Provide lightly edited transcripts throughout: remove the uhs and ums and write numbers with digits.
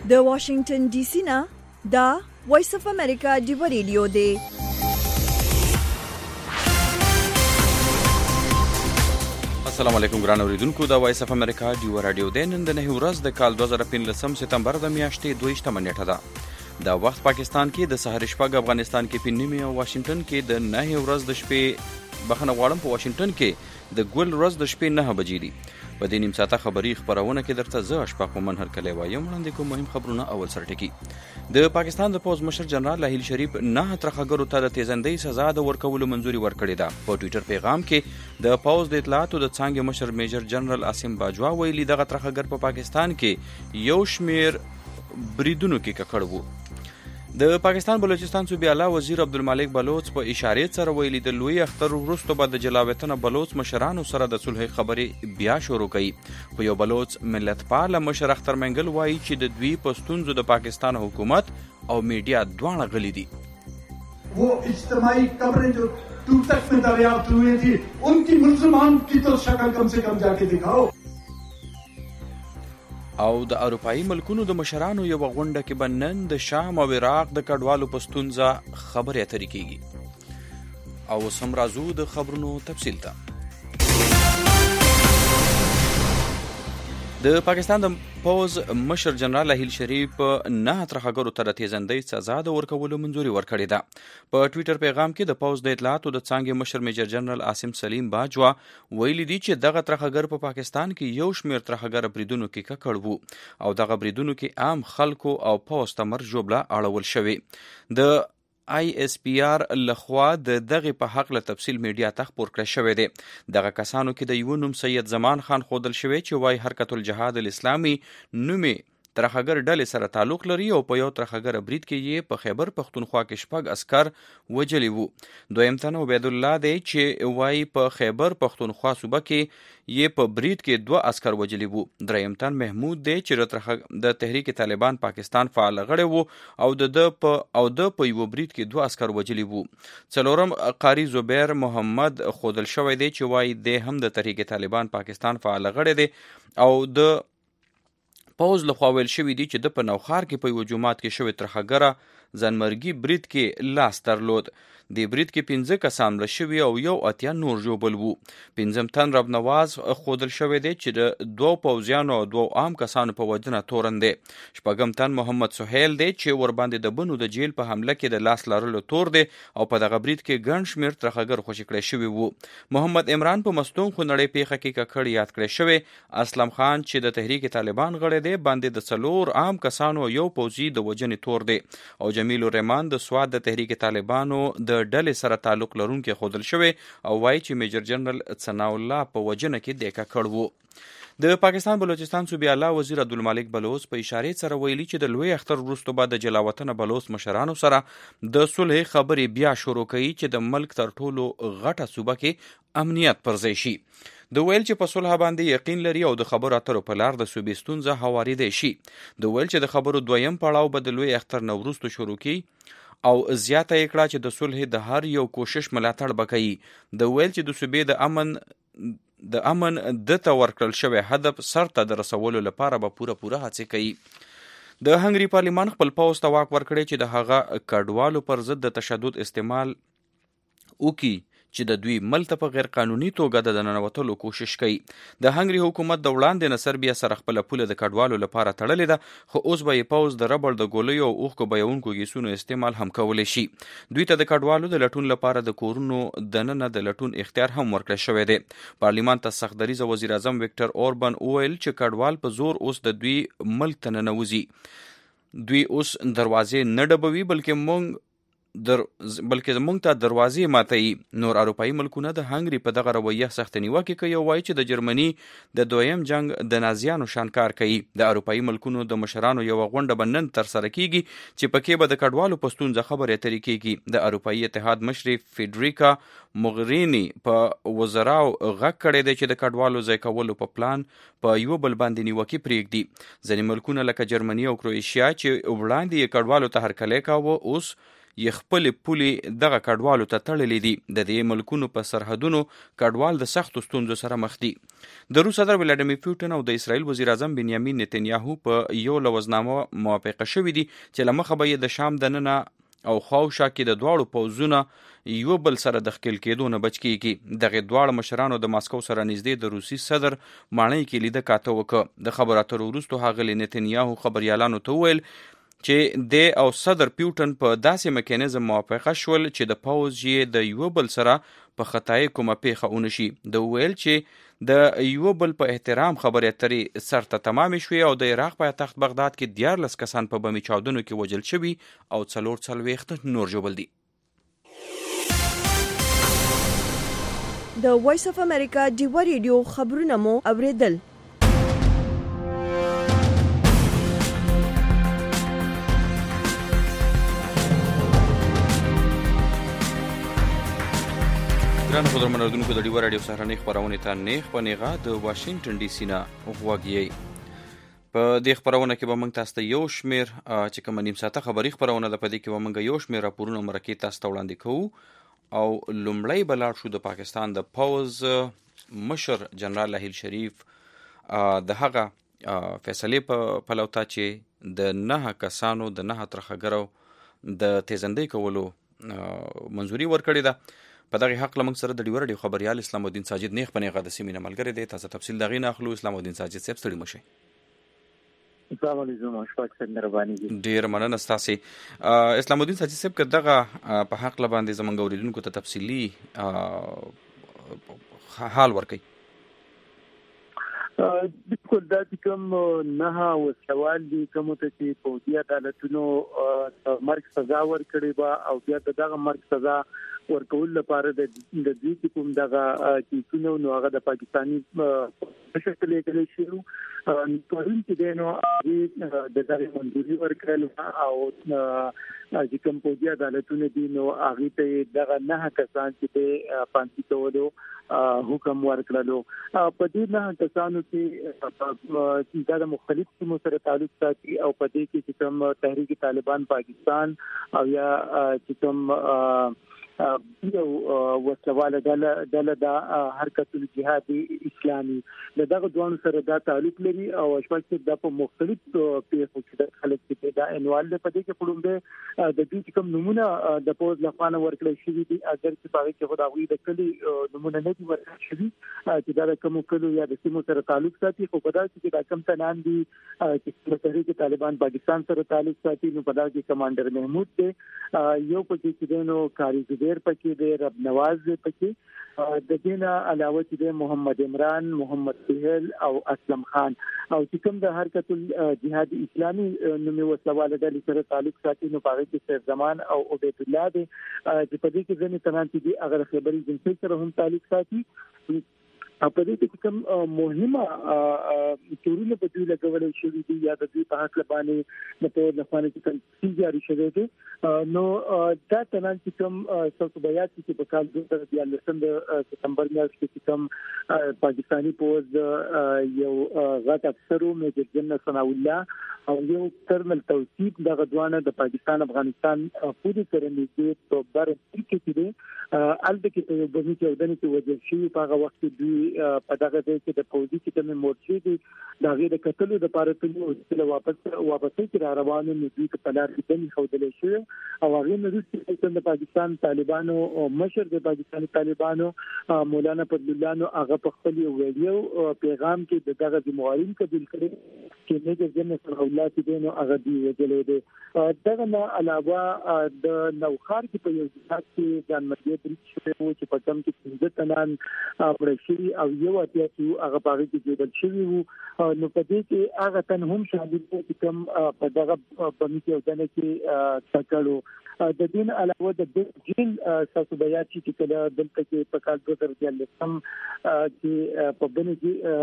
د واشنگټن ډي سي نه دا وایس اف امریکا ډیو ریډیو دی. السلام علیکم ګران اوریدونکو، دا وایس اف امریکا ډیو رادیو دی. نن د 9 ورځ د کال 2015 سپتمبر د میاشتې 22 نیټه ده. دا وخت پاکستان کې د سحر شپږ، افغانستان کې په نیمه او واشنگټن کې د 9 ورځ د شپې بخنه غواړم په واشنگټن کې د ګل ورځ د شپې 9 بجې دي. په دې نیم ساعته خبري خبرونه کې درته زه اشفاق منهر کلی وایم. وړاندې کوم مهم خبرونه. اول سرټکی د پاکستان د پوز مشر جنرال لاهیل شریف 9 ترخګرو ته د تیزندۍ سزا د ورکولو منځوري ورکړې ده. په ټوئیټر پیغام کې د پوز د اطلاعاتو د څانګې مشر میجر جنرال عاصم باجوا ویلي دغه ترخګر په پاکستان کې یو شمیر بریدونو کې ککړ وو. د پاکستان بلوچستان صوبې اعلی وزیر عبدالمالک بلوچ په اشارې سره ویلي د لوی اختر وروسته به د جلاوطن بلوچ مشرانو سره د صلح خبرې بیا شروع کړي. خو یو بلوچ ملتپال مشر اختر منګل وایي چې د دوی په ستونزو د پاکستان حکومت او میډیا دواړه غلي دي. वो इज्तिमाई कब्रें जो टूटक में दरियाफ्त हुई थी उनकी मुसलमान की तो शक्ल कम से कम जाके दिखाओ. او د اروپایي ملکونو د مشرانو یو غونډه کې به نن د شام او عراق د کډوالو په ستونزه خبرې اترې کیږي. او سم راځو د خبرونو تفصیل ته. د پاکستان د پوز مشر جنرال لاهیل شریف 9 ترخګرو ته د تیزندۍ سزا د ورکولو منځوري ورکړې ده. په ټوئیټر پیغام کې د پوز د اطلاعاتو د څانګې مشر میجر جنرال عاصم سلیم باجوا ویلي دي چې دغه ترخګر په پاکستان کې یو شمیر ترخګر بریدونو کې ککړ وو او دغه بریدونو کې عام خلکو او پوز ته مرګ ژوبله اړول شوی. د ISPR لخوا د دغه په حق له تفصیل میډیا ته خبر کړی شوی دی. دغه کسانو کې د یو نوم سید زمان خان خودل شوی چې وايي حرکت الجهاد الاسلامي نومي ترخګر ډلې سره تعلق لري او په یو ترخګر برید کې یې په خیبر پختونخوا کې شپږ عسكر وجلی وو. دویم تن عبید الله دی چې وايي په خیبر پختونخوا صوبه کې یې په برید کې 2 عسكر وجلی وو. دریم تن محمود دی چې د تحریک طالبان پاکستان فعال غړی وو او د په یو برید کې 2 عسكر وجلی وو. څلورم قاری زبیر محمد خودل شوی دی چې وايي د هم د تحریک طالبان پاکستان فعال غړی دی او د پوز لخوا ویل شوی دی چې د په نوخار کې په یو جماعت کې شوی ترخګره ځانمرګي برید کې لاس درلود. د برید کې 15 کسان مړه شوي او یو اتیا نور ژوبل وو. 5م تن رب نواز خودل شوی دی چې د 2 پوځیانو او 2 عام کسانو په وجنه تورن دی. 6م تن محمد سهیل دی چې ور باندې د بنو د جیل په حمله کې د لاس لرلو تور دی او په دغه برید کې ګڼ شمیر ترخګر خوشی کړی شوی وو. محمد عمران په مستون خونړی پیښه کې ککړ یاد کړی شوی. اسلم خان چې د تحریک طالبان غړی دی باندې د 4 عام کسانو یو پوځي د وجنې تور دی او جمیل الرحمن د سواد د تحریک طالبانو د ډلې سره تعلق لرونکي خودل شوی او وایي چې میجر جنرال ثناء الله په وجنه کې د ککړ وو. د پاکستان بلوچستان صوبې اعلی وزیر عبدالمالک بلوچ په اشارې سره ویلي چې د لوی اختر وروسته به د جلاوطن بلوچ مشرانو سره د صلح خبرې بیا شروع کړي چې د ملک تر ټولو غټه صوبه کې امنیت پر ځای شي. د ویل چې په صلح باندې یقین لري او د خبرو اترو په لار د صوبې ستونزه هوارېدی شي. د ویل چې د خبرو دویم پړاو به د لوی اختر نه وروسته شروع کړي او زیاته یې کړه چې د صلح د هر یو کوشش ملاتړ به کوي. د ویل چې د صوبې د امن د ته ورکړل شوی هدف سرته د رسولو لپاره به پوره هڅې کوي. د هنګري پارلیمان خپل پوځ ته واک ورکړی چې د هغه کډوالو پر ضد د تشدد استعمال وکړي چې د دوی ملک ته په غیر قانوني توګه د ننوتلو کوشش کوي. د هنګري حکومت د وړاندې نه سربیا سره خپل پوله د کډوالو لپاره تړلې ده خو اوس به یې پوز د ربړ د ګولیو او اوښکو بیونکو ګیسونو استعمال هم کولی شي. دوی ته د کډوالو د لټون لپاره د کورونو دننه د لټون اختیار هم ورکړی شوی دی. پارلیمان ته سخت دریځه وزیر اعظم وکټر اوربن وویل چې کډوال په زور اوس د دوی ملک ته ننوځي. دوی اوس دروازې نه ډبوي بلکې زموږ ته دروازې ماتوي. نور اروپایي ملکونه د هنګري په دغه رویه سخت نیوکه کوي او وایي چې د جرمني د دویم جنگ د نازیانو شانکار کوي. د اروپایي ملکونو د مشرانو یو غونډه به نن ترسره کیږي چې پکې به د کډوالو په ستونزه خبرې اترې کیږي. د اروپایي اتحاد مشري فیډریکا موغرینی په وزراو غږ کړی دی چې د کډوالو ځای کولو په پلان په یو بل باندې نیوکې پرېږدي. ځینې ملکونه لکه جرمني او کروئیشیا چې وړاندې یې کډوالو ته هرکلی کاوه اوس یې خپلې پولې دغه کډوالو ته تړلې دي. د دې ملکونو په سرحدونو کډوال د سختو ستونزو سره مخ دي. د روس صدر ولادیمیر پوټین او د اسرائیل وزیر اعظم بنیامین نتنیاهو په یو لوزنامه موافقه شوې دي چې له مخه به یې د شام دننه او خواوشا کې د دواړو پوځونه یو بل سره د ښکېل کېدو نه بچ کېږي. دغې دواړه مشرانو د ماسکو سره نږدې د روسي صدر ماڼۍ کې لیده کاته وکړه. د خبرو اترو وروسته ښاغلي نتنیاهو خبریالانو ته وویل چې د او صدر پیوټن په داسې میکانیزم موافقه شول چې د پوځ یې د یو بل سره په خطای کومه پیښه ونه شي. د ویل چې د یو بل په احترام خبرې اترې سرته تمامې شوې او د عراق پایتخت بغداد کې 14 کسان په بمي چاودنو کې وژل شوي او 44 نور ژوبل دي. د وایس اف امریکا ډیوا ریډیو خبرونه مو اوریدل. ګران خبرمنردونکو د ډیوا راډیو سهارنۍ خپرونې ته نیغ په نیغه د واشنګټن ډي سي نه غوږ یې. په دې خبرونه کې به موږ تاسو ته یو شمېر چې کومه نیم ساعته خبري خبرونه ده په دې کې به موږ یو شمېر راپورونه مرکې تاسو ته وړاندې کوو او لومړی به لاړ شو د پاکستان د پوځ مشر جنرال راحیل شریف د هغه فیصلې په پلوته چې د 9 کسانو د 9 ترخګرو د تیزندۍ کولو منظوري ورکړې ده. په دغه حق لمنګ سره د ډیوا راډیو خبريال اسلام الدین ساجد نیغ په نیغه د سیمې ملګری دی. تاسو تفصیل دغه نه اخلو. اسلام الدین ساجد صاحب ستړي مشه. السلام علیکم اشفاق صاحب مهرباني دي. ډیر مننه ستاسو. اسلام الدین ساجد صاحب کداغه په حق لباندې زمونږ اوریدونکو ته تفصیلی حال ورکړي. بالکل دا کوم نه او سوال دي کوم ته چې پوځي عدالتونو مرګ سزا ورکړي با او بیا دغه مرګ سزا ورکول لپاره د دې کوم دغه کیسونو نو هغه د پاکستاني شکل کې شروع پرون چې نو د دغه منځوري ورکړل او چې کوم پوځي عدالتونه دي نو هغه ته دغه 9 کسان چې پانسي کولو حکم ورکړلو. په دې 9 کسانو کې د مختلف سیمو سره تعلق ساتي او په دې کې چې کوم تحریک طالبان پاکستان او یا چې کوم یو وسواله دله د حرکت الجهاد اسلامي دغه دوه سره دا تعلق لري او شپږ د په مختلف پیښو کې د خلک کې دا انوال په دې کې پړومبه د دې کوم نمونه د پوز لخوانه ورکړل شوی دي اگر چې باغ کې خدای د کلی نمونه نه دي ورکړل شوی چې دا کوم کلو یا د سیمو سره تعلق ساتي خو په دا چې دا کم تنان دي چې تحریک طالبان پاکستان سره تعلق ساتي نو په دا کې کمانډر محمود دی یو پکې چې نو کاری زبیر پکې دی رب نواز پکې د دینه علاوه چې محمد عمران محمد سهیل او اسلم خان او چې کوم د حرکت الجهاد اسلامي نومي وسواله د سره تعلق ساتي نو باغ کې سر زمان او عبید الله دی چې په دې کې ځنې تنان چې دي اگر خبري جنسي سره هم تعلق ساتي په دې کې کوم مهمه تورونه په دې لګولې شوې دي یا د دې په حق باندې په لخوانه کې کوم جاری شوی دی نو دا تنان چې کوم صوبیات چې په کال 2013 د سپتمبر میاشت کې کوم پاکستانی پوز یو غټ افسرو میجر جنرال ثنا الله او یو کرنل توصیف د غدوانه د پاکستان افغانستان پوری سره کې په بر کې دي البته کې په بمی کې ودانې کې وجه شي په هغه وخت دوی په دغه ځای کې د پوځي چې کوم مورچې دي دا غي د قتل د لپاره ته واپس کې را روانو نو دوی په لار کې دني خودلې شو او هغه نو د پاکستان طالبانو مشر د پاکستاني طالبانو مولانا فضل الله نو هغه په خپل ویډیو پیغام کې دغه ذمہارین قبول کړي چې میجر جنرال ثنا الله چې نو هغه دی وجلې دي دغه نه علاوه د نوخار کې په یو ځای کې د مرګ چې په کوم کې د تنان پرشي او یو اتیا چې هغه باغ کې جوړل شوی وو نو په دې کې هغه تن هم شامل دي چې کوم په دغه بمی کې ودانه کې تکړو د دین علاوه د جیل تاسو بیا چې کله دلته کې په کال 2013 چې په بنی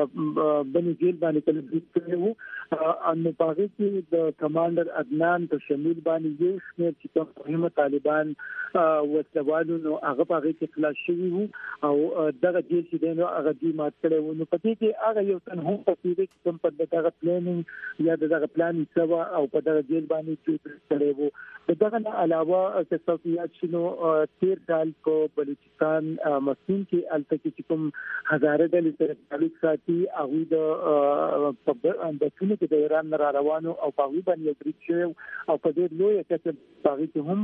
جیل باندې کله دېو ان باغ کې د کمانډر عدنان په شامل باندې یو شمېر چې کوم مهمه طالبان وسوالو نو هغه باغ کې خلاص شوی وو او دغه جیل چې نو هغه دی مات کړو نو په دې کې هغه یو تن هم پاتې دي چې کوم په دغه پلانینګ یا دغه پلان سوا او په دغه جیل باندې چې کړو وو دغه علاوه علاوه که څوک یاد شنو 13 کال په بلوچستان مسکین کې التکی کوم هزاره ډلې سره تعلق ساتي هغه د ټول کې د ایران را روانو او په وی باندې بریښ او په دې لوی کچه باغی ته هم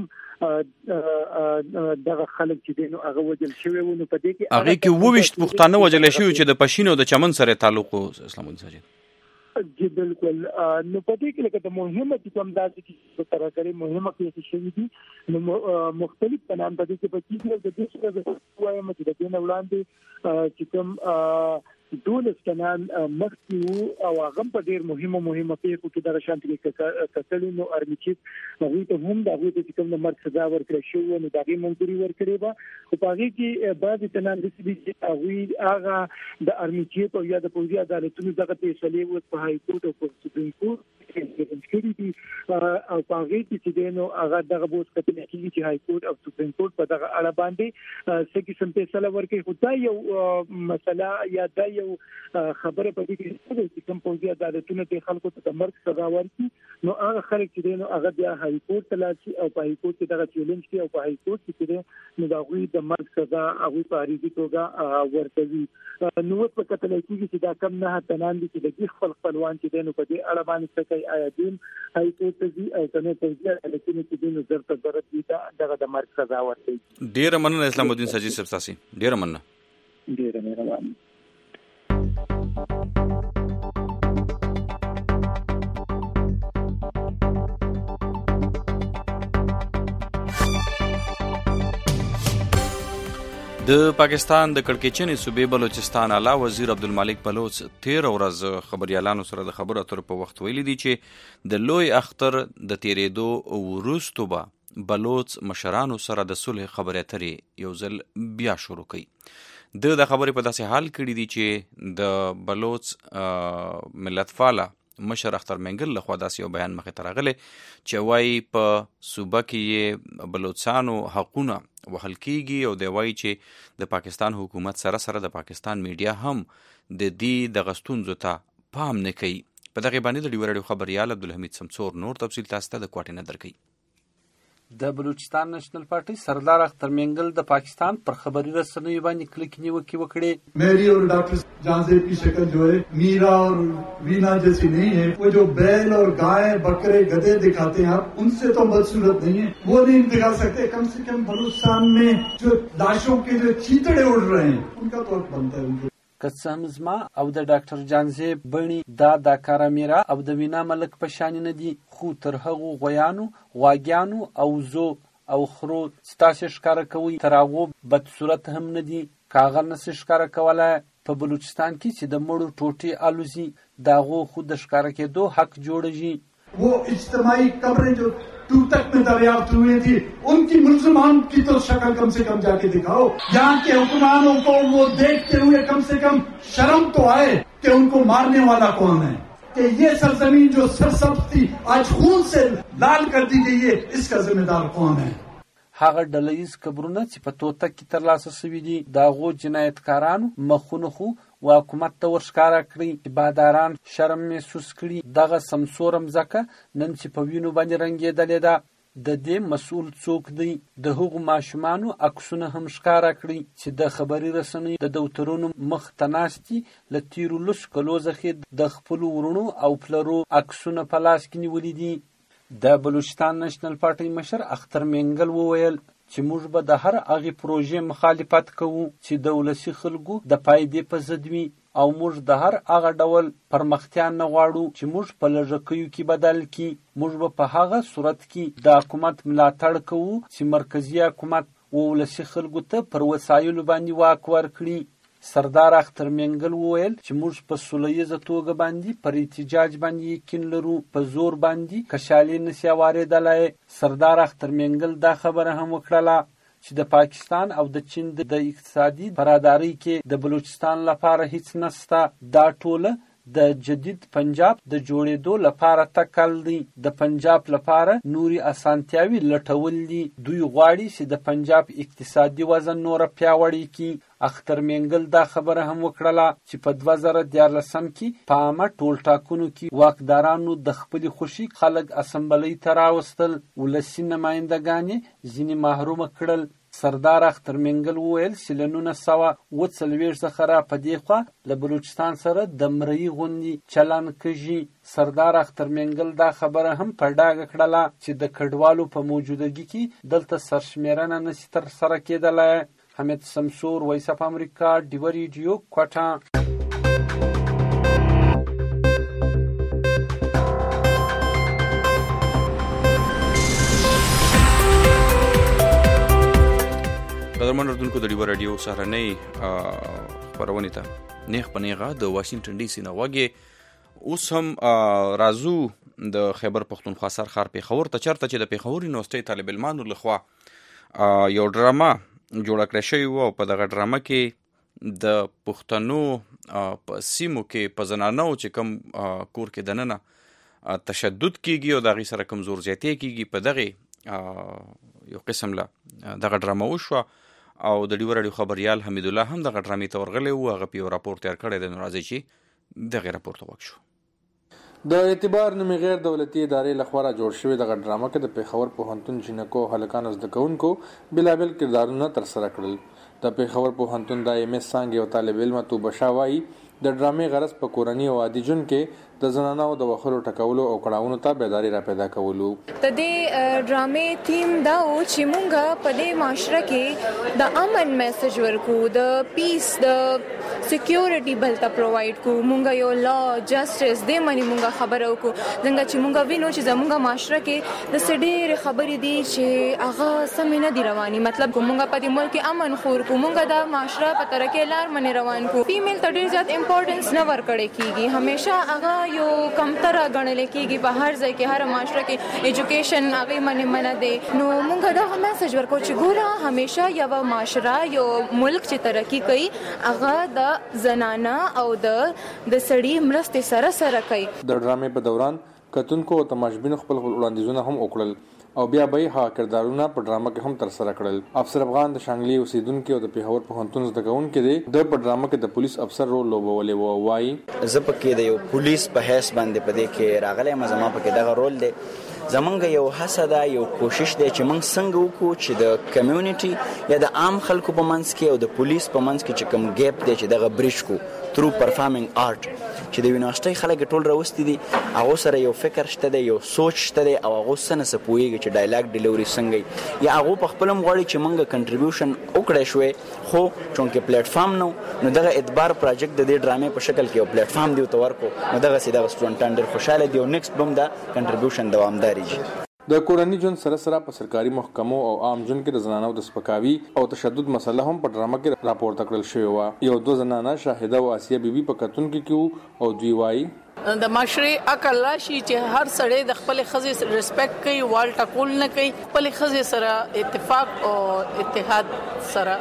دغه خلک چې دینو هغه وجل شوی ونه په دې کې هغه کې وويشت پښتانه وجل شوی چې د پښینو د چمن سره تعلق اسلام الدین ساجد جی بالکل نو پدې کې لکه د مهمه چې کوم داسې چې تر کړي مهمه کې شي دي نو مختلف بنان پدې کې پکې د دې څه وایم چې د دې وړاندې چې کوم دولس کنان مخکې او هغه په ډیر مهمه پیښو کې د شانتي کتلې نو ارمیچیت هغه ته هم د هغه چې کوم مرګ سزا ورکړل شو نو د هغه منځوري ورکړي با او په هغه کې بعض تنان د سړي هغه د ارمیچیت او یا د پولیس عدالتونو دغه فیصله و په هاي کورټ او په سپریم کورټ کې دي او په هغه کې چې دینو هغه دغه بوس کتل کېږي چې هاي کورټ او سپریم کورټ په دغه اړه باندې څه قسم فیصله ورکړي خدای یو مسله یا د یو خبره په دې کې چې کوم پولیس عدالتونو ته خلکو ته مرګ سزا ورکړي نو هغه خلک چې دینو هغه بیا هاي کورټ ته لاړ شي او په هاي کورټ کې دغه چیلنج کوي او په هاي کورټ کې نو دا غوي د مرګ سزا هغه په اړیږي توګه ورکوي نو په کتل کېږي چې دا کم نه تنان دي چې د خپلوان چې دینو په دې اړه باندې څه کوي آیا دین هاي کورټ ته او کنه پولیس عدالتونو کې دینو ضرورت دي دغه د مرګ سزا ورکوي ډیر مننه اسلام الدین ساجد صاحب تاسو ډیر مننه مهرباني د پاکستان د کړکېچنې صوبې بلوچستان اعلی وزیر عبدالمالک بلوچ 13 ورځ خبريالانو سره د خبرو اترو په وخت ویلي دي چې د لوی اختر د تیریدو وروسته به بلوچ مشرانو سره د صلح خبرې اترې یو ځل بیا شروع کړي د خبرې په داسې حال کړي دي چې د بلوچ ملت فاله مشر اختر منګل لخوا داسې یو بیان مخې ته راغلی چې وایي په صوبه کې بلوچستانو حقونه وهل کېږي او دی وایي چې د پاکستان حکومت سره د پاکستان میډیا هم د دې دغه ستونزو ته پام نه کوي په دغه باندې د ډیو راډیو خبريال عبدالحمید سمسور نور تفصیل تاسو ته د کوټې نه درکوي د بلوچستان نېشنل پارټي سردار اختر منګل د پاکستان پر خبري رسنیو باندې کلک نیوکې وکړې میری اور ڈاکٹر جانزیب کی شکل جو ہے میرا اور وینا جیسی نہیں ہے وہ جو بیل اور گائے بکرے گدے دکھاتے ہیں آپ ان سے تو بدصورت نہیں ہے وہ نہیں دکھا سکتے کم سے کم بلوچستان میں جو لاشوں کے جو چیتڑے اڑ رہے ہیں ان کا تو حق بنتا ہے ان کو که څه هم زما او د ډاکټر جانزیب بڼي دا کارامیرا او د وینا ملک په شان نه دي خو تر هغو غویانو غواګیانو او زو او خرو ستاسو ښکارا کوي تر هغو بد صورت هم نه دي کاغه نس ښکارا کوله په بلوچستان کې چې د مړو ټوټي الوزي داغو خود ښکارا کېدو حق جوړږي وہ اجتماعی قبریں جو ٹوٹک میں دریافت ہوئی تھی ان کی ملزمان کی تو شکل کم سے کم جا کے دکھاؤ یہاں کے حکمرانوں کو وہ دیکھتے ہوئے کم سے کم شرم تو آئے کہ ان کو مارنے والا کون ہے کہ یہ سرزمین جو سرسبز تھی آج خون سے لال کر دی گئی ہے اس کا ذمہ دار کون ہے هغه ډلهیز قبرونه چې په توتک کې ترلاسه شوي دي د هغو جنایتکارانو مخونه خو حکومت ته ورښکاره کړي چې باداران شرم محسوس کړي دغه سمسوره مځکه نن چې په وینو باندې رنګېدلې ده د دې مسؤل څوک دی د هغو ماشومانو عکسونه هم ښکاره کړي چې د خبري رسنیو د دفترونو مخ ته ناست دي له تېرو لسو کلو څخه د خپلو ورونو او پلرو عکسونه په لاس کې نیولي دي د بلوچستان نېشنل پارټي مشر اختر منګل وویل چې موږ به د هر هغې پروژې مخالفت کوو چې د ولسي خلکو د فایدې په ضد وي او موږ د هر هغه ډول پرمختیا نه غواړو چې موږ په لږکیو کې بدل کړي موږ به په هغه صورت کې د حکومت ملاتړ کوو چې مرکزي حکومت ولسي خلکو ته پر وسایلو باندې واک ورکړي سردار اختر منګل وویل چې موږ په سولیزه توګه باندې پر احتجاج باندې یقین لرو په زور باندې کشالي نشي واردلای سردار اختر منګل دا خبره هم وکړه چې د پاکستان او د چین د اقتصادي برادرۍ کې د بلوچستان لپاره هیڅ نشته دا ټوله د جدید پنجاب د جوړېدو لپاره تکل دی د پنجاب لپاره نوري اسانتیاوي لټول دي دوی غواړي چې د پنجاب اقتصادي وزن نور پیاوړی کړي اختر مینګل دا خبره هم وکړله چې په 2014 کې په عامه ټولټاکنو کې واکدارانو د خپل خوشي خلک اسمبلی ته راوستل، ولسي نمایندګانې ځینې محرومه کړل. سردار اختر مینګل وویل چې له 1940 څخه را په دې خوا له بلوچستان سره د مرئي غوندې چلن کېږي. سردار اختر مینګل دا خبره هم په ډاګه کړله چې د کډوالو په موجودګي کې دلته سرشمیرنه نشي ترسره کېدلی. حمید سمسور، وایس اف امریکا، ډیوه ریډیو، کوټه. قدرمن اردوونکو د ډیوه راډیو سهارنۍ خپرونې ته نیغ په نیغه د واشنګټن ډي سي نه غوږې. اوس هم راځو د خیبر پښتونخوا سرخار پیښور ته، چېرته چې د پیښور یونیورسټۍ طالب علمانو لخوا یو ډرامه جوړه کړې شوې وه، او په دغه ډرامه کې د پښتنو په سیمو کې په زنانو چې کوم کور کې دننه تشدد کېږي او د هغې سره کوم زور زیاتی کېږي، په دغې یو قسم له دغه ډرامه وشوه. او د ډیوه راډیو خبریال حمید الله هم دغه ډرامې ته ورغلی و، هغه په یو راپور تیار کړی دی. نو راځئ چې دغې راپور ته وکشو. د اعتبار نومي غیر دولتي ادارې لخوا را جوړ شوې دغه ډرامه کې د پیښور پوهنتون جینکو هلکانو زده کوونکو بېلابېل کردارونه ترسره کړل. د پیښور پوهنتون د MS څانګې او طالب علمه توبه شاه وایي د ډرامې غرض په کورني او عادي ژوند کې د زنانو د وخلو ټکولو او کړاوونو ته بیداری را پیدا کولو. د دې ډرامې تیم دا و چې مونږ په دې معاشره کې د امن میسج ورکو، د پیس، د سکیورټي بل ته پرووایډ کو. مونږ یو لا جسټس دې منی مونږ خبرو کو، څنګه چې مونږ وینو چې زمونږ معاشره کې د سډېر خبرې دي چې هغه سم نه دی رواني. مطلب مونږ په دې ملک امن خور کو، مونږ د معاشره په ترکه لار منی روان کو. فیمیل ته ډېر زیات امپورټنس نه ورکړی کیږي، همیشه هغه یو کمتره غنل کېږي په هر ځای کې، هر معاشره کې ایجوکیشن هغه منه دی. نو مونږ دا میسج ورکو چې ګوره همیشه یو معاشره یو ملک چې ترقی کوي هغه د زنانه او د سړي مرستې سره سره کوي. د ډرامې په دوران کتونکو او تماشبینو خپل وړاندیزونه هم وکړل او بیا به ها کردارونه په ډرامه کې هم ترسره کړل. افسر افغان د شانګلي اوسیدونکو او د پیښور پوهنتون زده کوونکو د په ډرامه کې د پولیس افسر رول لوبولې و. وایي زه پکې د یو پولیس په حیث باندې پدې کې راغلی مزما پکې دغه رول دی. زمونږ یو هڅه ده، یو کوشش دی چې موږ څنګه وکړو چې د کمیونټي یا د عام خلکو په منځ کې او د پولیس په منځ کې چې کوم ګیپ دی چې دغه بریج کو ترو پرفارمینګ آرټ چې د یونیورسيټي خلک ټول راوستي دي، هغه سره یو فکر شته دی، یو سوچ شته دی او هغه سره سپويږي چې ډایلاګ ډیلیوري څنګه یا هغه په خپل مغواړي چې موږ کنټریبیوشن وکړای شوې، خو چونکه پلیټ فارم نو دغه اعتبار پروجیکټ د دې ډرامې په شکل کې یو پلیټ فارم دی ورکو، نو دغه سیده سټوډنټان ډېر خوشاله دي او نیکسټ بم دا کنټریبیوشن دوامداري شي. د کورني ژوند سره سره په سرکاري محکمو او عام ژوند کې د زنانو د سپکاوي او تشدد مسله هم په ډرامه کې راپورته کړل شوې وه. یو دو زنانه شاهده او آسیه بیبي په کتونکو کې او دوی وایي د معاشري عقل راشي چې هر سړی د خپل خزې ریسپیکټ کوي، وال ټکول نه کوي، خپل خزې سره اتفاق او اتحاد سره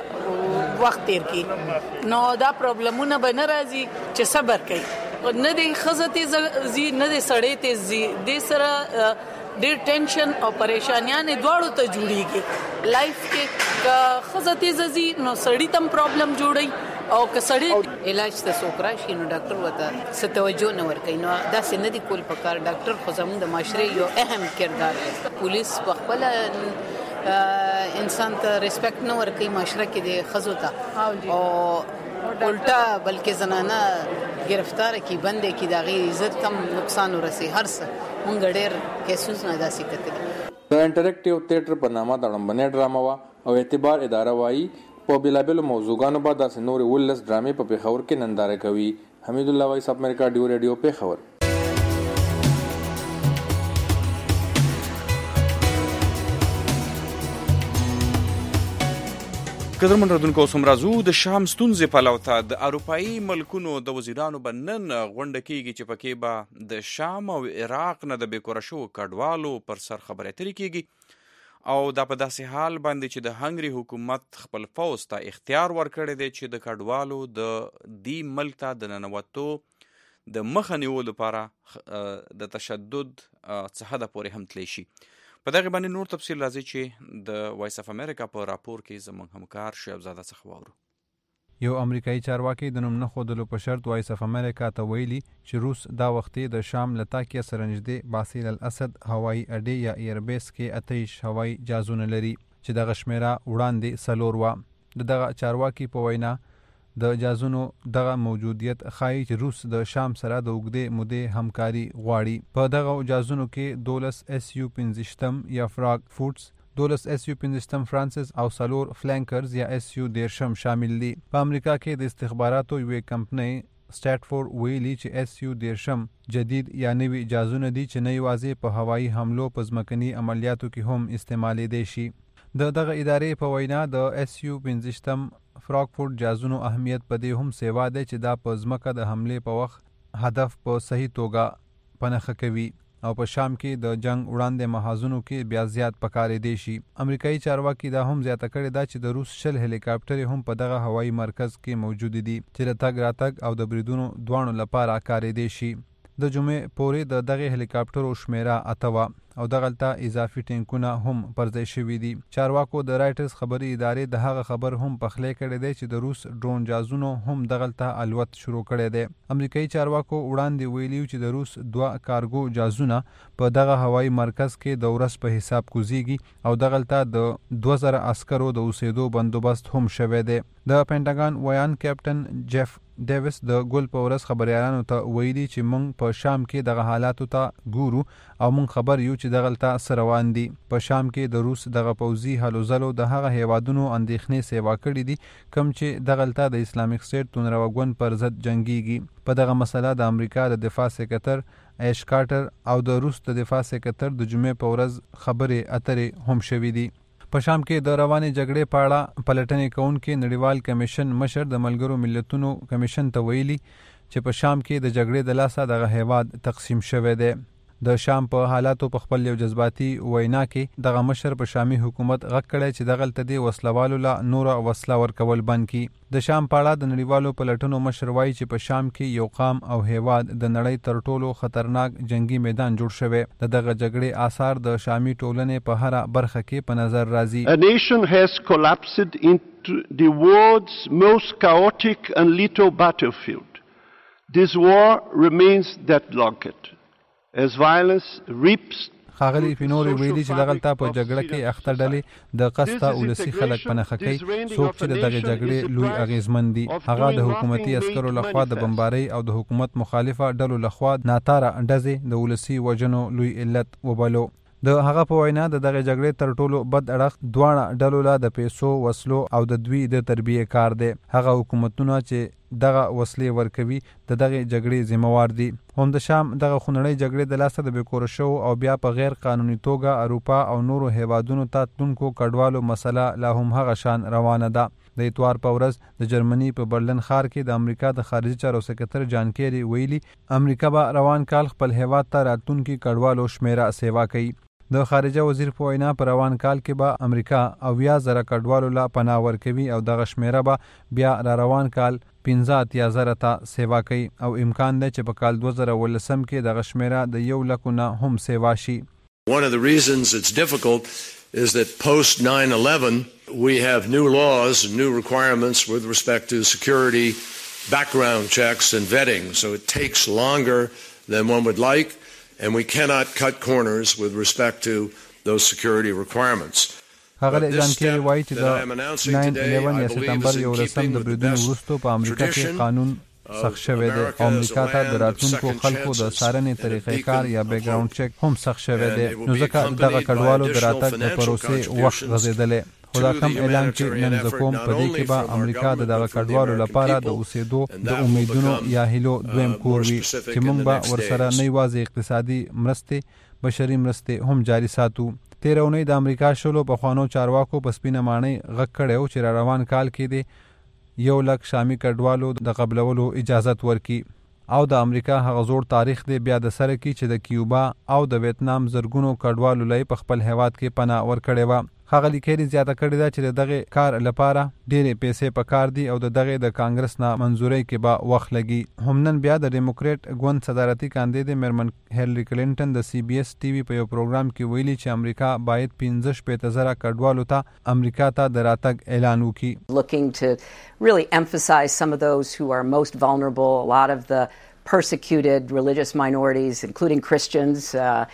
وخت تیر کی. نو دا پرابلمونه به نه راځي چې صبر کوي، نه دی خزې ته زی نه دی سړی ته زی د سره ډېر ټینشن او پریشانیاں دواړو ته جوړیږي لایف کې. که خزه تیزي نو سړی تم پرابلم جوړي او که سړی علاج ته سوکرا شي نو ډاکټر وته ستوجه نه ور کوي. نو دا سن دي کول پکار ډاکټر خو زموږ د معاشري یو اهم کردار دی. پولیس خپل انسان ته ریسپیکټ نه ور کوي معاشره کې د خزو ته او الټا بلکې زنانه گرفتار کی بندې کی داغي عزت کم نقصان ورسي. هر څه مونږ ډېر کیسوس نه داسې کتل. د انټریکټیو تھیټر په نامه د لومبنۍ ډرامه وا او اعتبار اداره وایي په بېلابېلو موضوعګانو به داسې نورې 19 ډرامې په پیښور کې ننداره کوي. حمید الله وایس اف امریکا ډیو ریډیو پیښور. قدرمن اردوونکو اوس هم راځو د شام ستونزې پلو ته. د اروپایي ملکونو د وزیرانو به نن غونډه کیږي چې پکې به د شام او عراق نه د بېکوره شوو کډوالو پر سر خبرې اترې کیږي او دا په داسې حال باندې چې د هنګري حکومت خپل فوز ته اختیار ورکړی دی چې د کډوالو د دې ملک ته د ننوتو د مخه نیولو لپاره د تشدد څه حده پورې هم تللی شي. په دغه باندې نور تفصیل راځي چې د وایس اف امریکا په راپور کې زموږ همکار شعیب زاده څخه واورو. یو امریکایي چارواکي د نوم نه ښودلو په شرط وایس اف امریکا ته ویلي چې روس دا وختي د شام له تاکیه سره نږدې باسل الاسد هوایي اډې یا ایربیس کې 28 هوایي جهازونه لري چې دغه شمیره وړاندې 4 وه. د دغه چارواکي په وینا د جهازونو دغه موجودیت ښایي چې روس د شام سره د اوږدې مودې همکاري غواړي. په دغه جهازونو کې 12 SU-15 یا فراګ فوټس، 12 SU-15 فرانسس او 4 فلانکرز یا SU-13 شامل دي. په امریکا کې د استخباراتو یوې کمپنۍ سټاټفورد ویلي چې SU-13 جدید یا نوي جهازونه دي چې نه یوازې په هوایي حملو په ځمکني عملیاتو کې هم استعمالیدای شي. د دغه ادارې په وینا د SU-15 فراګفورد جهازونو اهمیت په دې هم سیوا دی چې دا په ځمکه د حملې په وخت هدف په صحیح توګه پنهخه کوي او په شام کې د جنگ وړاندې محاذونو کې بیا زیات پکارېدی شي. امریکایي چارواکي دا هم زیاته کړې ده چې د روس 10 هلیکاپټرې هم په دغه هوایي مرکز کې موجود دي چې د تګ راتګ او د بریدونو دواړو لپاره کارېدی شي. د جمعې پورې د دغه هلیکاپټرو شمیره 8 وه او دغلته اضافي ټینکونه هم پرځای شوي دي. چارواکو د رایټرز خبري ادارې د هغه خبر هم پخلی کړی دی چې د روس ډرون جهازونو هم دغلته الوت شروع کړی دی. امریکایي چارواکو وړاندې ویلیو چې د روس 2 کارګو جهازونه په دغه هوایي مرکز کې د ورځ په حساب کوزیږي او دغلته د 2000 عسکرو د اوسېدو بندوبست هم شوی دی. د پینټاګان ویان کیپټن جیف ډیویس د ګل په ورځ خبريالانو ته ویلي چې موږ په شام کې دغه حالاتو ته ګورو او موږ خبر یو چې دغلته سره روان دي. په شام کې د روس دغه پوځي هلو ځلو د هغه هیوادونو اندېښنې سیوا کړي دي کوم چې دغلته د اسلامیک سټیټ تونروګون پر ضد جنگيږي. په دغه مسله د امریکا د دفاع سکرټر ایش کارټر او د روس د دفاع سکرټر د جمعې په ورځ خبرې اترې هم شوې دي. په شام کې د روانې جګړې په اړه پلټنې کوونکي نړیوال کمیشن مشر د ملګرو ملتونو کمیشن ته ویلي چې په شام کې د جګړې د لاسه دغه هیواد تقسیم شوی دی. د شام په حالاتو په خپل یو جذباتي وینا کې دغه مشر په شامي حکومت غږ کړی چې دغلته د وسلوالو لا نور وسله ورکول بند کړي. د شام په اړه د نړیوالو پلټنو مشر وایي چې په شام کې یو قام او هیواد د نړۍ تر ټولو خطرناک جنگي میدان جوړ شوی. دغه جګړې آثار د شامي ټولنې په هر برخه کې په نظر راځي. A nation has collapsed into the world's most chaotic and lethal battlefield. This war remains deadlocked. As violence rips خاغلی فینوري ویلي چې دغلته په جګړه کې اخته ډلې د قسطه ولسی خلک پنهخه کوي څوک چې دغه جګړې لوی اغیزمن دي. هغه د حکومتي عسکرو لخوا د بمبارۍ او د حکومت مخالفه ډلو لخوا ناتاره ډزې د ولسی وجنو لوی علت وبلو. د هغه په وینا د دغه جګړې تر ټولو بد اړخ دواړه ډلو له د پیسو وسلو او د دوی د تربیه کار دی. هغه حکومتونه چې دغه وسلې ورکوي د دغه جګړې ذمہوار دي. هم د شام دغه خونړۍ جګړې د لاسه د بیکور شو او بیا په غیر قانوني توګه اروپا او نورو هیوادونو ته تونکو کډوالو مسله لا هم هغه شان روانه ده. د اتوار په ورځ د جرمني په برلن ښار کې د امریکا د خارجي چارو سکرټر جان کیری ویلي امریکا به روان کال خپل هیواد ته راتلونکي کډوالو شمیره سیوا کوي. د خارجه وزیر په وینا په روان کال کې به امریکا 90,000 کډوالو لا پناه ورکوي او دغه شمیره به بیا را روان کال 15,000 ته سیوا کوي او امکان دی چې په کال 2019 کې دغه شمیره د 100,000 نه هم سیوا شي. One of the reasons it's difficult is that post 9/11 we have new laws and new requirements with respect to security, background checks and vetting, so it takes longer than one would like. And we cannot cut corners with respect to those security requirements. هغه جان کیری وایي چې د 9/11 یا سپتمبر 11 د بریدونو وروسته په امریکا کې قانون سخت شوی دی او امریکا ته د راتلونکو خلکو د څارنې طریقې کار یا بیک ګراوند چک هم سخت شوی دی. نو ځکه دغه کډوالو د راتګ د پروسې وخت غځېدلی. خو دا کم اعلان چې نن زه کوم په دې کې به امریکا د دغه کډوالو لپاره د اوسېدو د امیدونو یا هیلو دویم کور وي چې موږ به ورسره نه یوازې اقتصادي مرستې بشري مرستې هم جاري ساتو. تېره اونۍ د امریکا شلو پخوانو چارواکو په سپینه ماڼۍ غږ کړی و چې را روان کال کې د 100,000 شامي کډوالو د قبلولو اجازت ورکړي او د امریکا هغه زوړ تاریخ دی بیا د سره کې چې د کیوبا او د ویتنام زرګونو کډوالو لای په خپل هیواد کې پناه ورکړې و. ښاغلي کیری زیاته کړې ده چې دغه کار لپاره ډېرې پیسې پکار دي او دغه د کانګرس نه منظوري کې به وخت لګي. هم نن بیا د ډیموکریټ ګوند صدارتي کاندید میرمن هیلری کلینټن د سی بی اس ټي وي په یو پروګرام کې ویلي چې امریکا باید 15,000 کډوالو ته امریکا ته د راتګ اعلان وکړي. Looking to really emphasize some of those who are most vulnerable, a lot of the persecuted religious minorities including Christians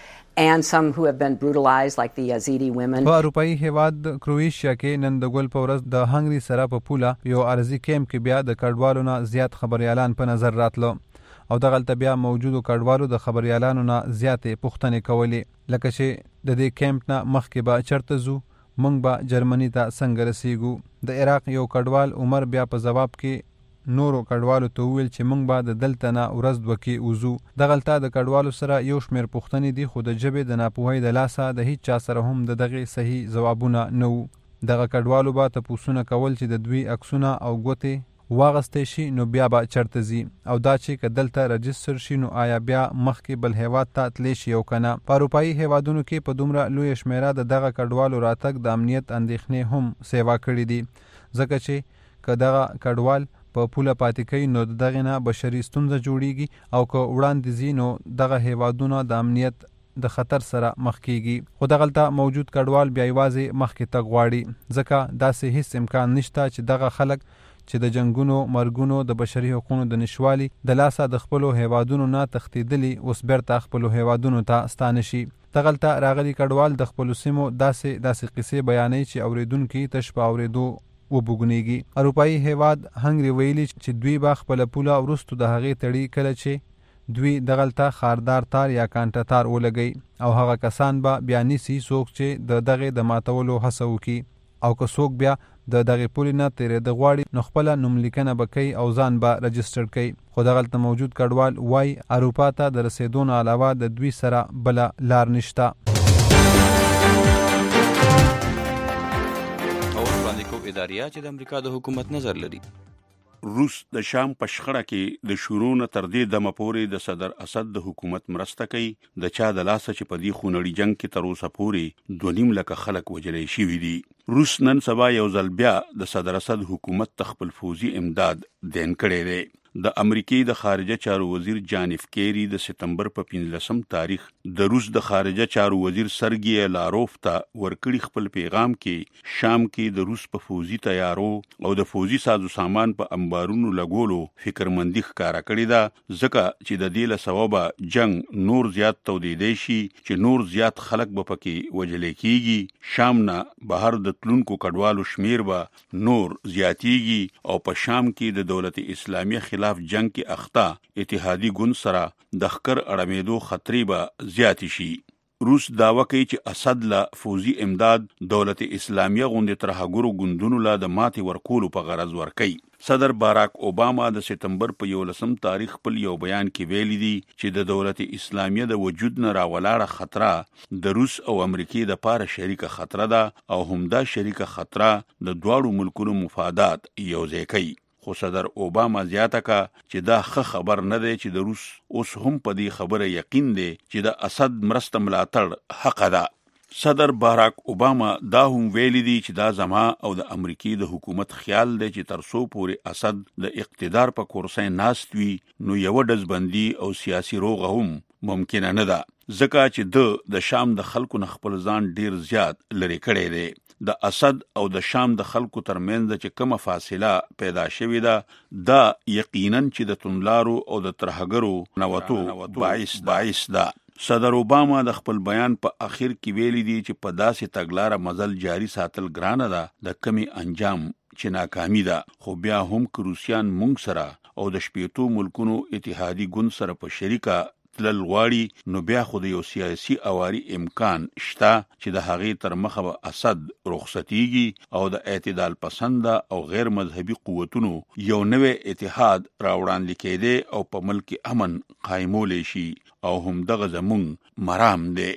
and some who have been brutalized like the Yazidi women. په اروپאי هیواد کرویشیا کې نن د ګل په ورځ د هنګري سره په پوله یو ارزي کیمپ کې بیا د کډوالو نه زیات خبريالان په نظر راتلو او دغلته بیا موجودو کډوالو د خبريالانو نه زیاتې پوښتنې کولې لکه چې د دې کیمپ نه مخکې به چرته زو مونږ به جرمني ته څنګه رسیږو. د عراق یو کډوال عمر بیا په جواب کې نورو کډوالو ته ویل چې مونږ به د دلته نه ورځ دوه کې وزو. دغلته د کډوالو سره یو شمیر پوښتنې دي خو د ژبې د ناپوهۍ د لاسه د هیڅ چا سره هم د دغه صحیح ځوابونه نه وو. دغه کډوالو به تپوسونه کول چې د دوی عکسونه او ګوتې واغستې شي نو بیا به چرته ځي او دا چې که دلته رجستر شي نو آیا بیا مخکې بل هیواد ته تلی شي او که نه. په اروپایي هیوادونو کې په دومره لویه شمیره د دغه کډوالو راتګ د امنیت اندېښنې هم سیوا کړي دي ځکه چې که دغه کډوال په پوله پاتې کوي نو دغه نه بشري ستونزه جوړیږي او که وړاندې ځي نو دغه هیوادونه د امنیت د خطر سره مخ کیږي. خو دغلته موجود کډوال بیا یوازې مخکې تګ غواړي ځکه داسې هیڅ امکان نشته چې دغه خلک چې د جنگونو مرګونو د بشري حقوقو د نشوالي د لاسه د خپلو هیوادونو نه تښتېدلي اوس بیرته خپلو هیوادونو ته ستانه شي. دغلته راغلي کډوال د خپلو سیمو داسې قصې بیانوي چې اوریدونکي تش په اوریدو وبوګنیږي. اروپایي هیواد هنګري ویلي چې دوی به خپل پوله وروستو د هغې تړي کله چې دوی دغلته خاردار تار یا کانټه تار ولګي او هغه کسان به بیا نیسي څوک چې د دغه د ماتولو هڅه وکړي او که څوک بیا د دغه پولې نه تیرېده غواړي نو خپله نوملیکنه به کوي او ځان به رجسټر کوي. خو دغلته موجود کډوال وایي اروپا ته د رسېدو نه علاوه د دوی سره بله لار نشته. اداریا چې د امریکا د حکومت نظر لري. روس د شام په شخړه کې د شروع نه تر دې دمه پورې د صدر اسد د حکومت مرسته کوي د چا د لاسه چې په دې خونړي جنگ کې تر اوسه پورې 2.5 لکه خلک وژلې شوي دي. روس نن سبا یو ځل بیا د صدر اسد حکومت ته خپل فوزي امداد دین کړی دی. د امریکای د خارجه چارو وزیر جان اف کیری د سپتمبر په 15 تاریخ د روس د خارجه چارو وزیر سرګی لاروف ته ورکړي خپل پیغام کې شام کې د روس په فوزي تیارو او د فوزي سازو سامان په انبارونو لګولو فکرمندي ښکارا کړې ده ځکه چې د دې له سببه جنگ نور زیات تودیدي شي چې نور زیات خلک به پکې وجلې کیږي. شام نه بهر د تلونکو کډوالو شمیر به نور زیاتیږي او په شام کې د دولت اسلامي خلاف جنگ کې اخته اتحادی ګوند سره د خکر اړمیدو خطرې به زیات شي. روس داوا کوي چې اسد لا فوزي امداد دولت اسلامیه غونډې ترهګورو ګوندونو لا د ماتي ورکولو په غرض ورکوي. صدر باراک اوباما د سپتمبر په 11 تاریخ په یو بیان کې ویلي دي چې د دولت اسلامیه د وجود نه راولاړه خطر د روس او امریکای د پاره شریکه خطر ده او همدا شریکه خطر د دواړو ملکونو مفادات یوځای کوي. خو صدر اوباما زیاته کا چې دا ښه خبر نه دی چې د روس اوس هم په دې خبره یقین دی چې د اسد مرسته ملاتړ حق ده. صدر باراک اوباما دا هم ویلي دي چې دا زما او د امریکای د حکومت خیال دی چې ترسو پورې اسد د اقتدار په کرسۍ ناست وي نو یو ډزبندي او سیاسي روغه هم ممکن نه ده ځکه چې د شام د خلکو نه خپل ځان ډیر زیات لري کړی دی. د اسد او د شام د خلکو ترمنځ چې کومه فاصله پیدا شوې ده دا یقینا چې د تنلارو او د ترهګرو نواتو باعث ده. صدر اوباما د خپل بیان په اخر کې ویلي دي چې په داسې تګلاره مزل جاری ساتل ګرانه ده د کمی انجام چې ناکامي ده. خو بیا هم که روسیان مونږ سره او د شپېتو ملکونو اتحادی ګوند سره په شریکه تلل غواړي نو بیا خو د یو سیاسي اواري امکان شته چې د هغې تر مخه به اسد رخصتیږي او د اعتدال پسنده او غیر مذهبي قوتونو یو نوې اتحاد راوړاندې کېدی او په ملک امن قایمولی شي او هم دغه زمونږ مرام دی.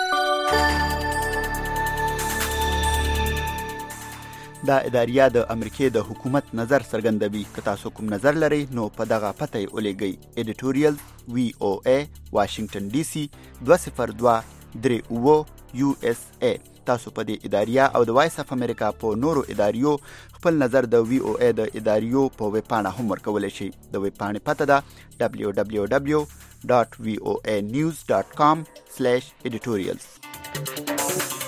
دا اداریه د امریکای د حکومت نظر څرګندوي. که تاسو کوم نظر لرئ نو په دغه پته یې ولیږئ. ایډیټوریل VOA واشنگټن DC 20238 USA. تاسو په دې اداریه او د وایس اف امریکا په نورو اداریو خپل نظر د وی او ای د اداریو په ویب پاڼه هم ورکولی شي. د ویب پاڼې پته ده www.voanews.com/editorials.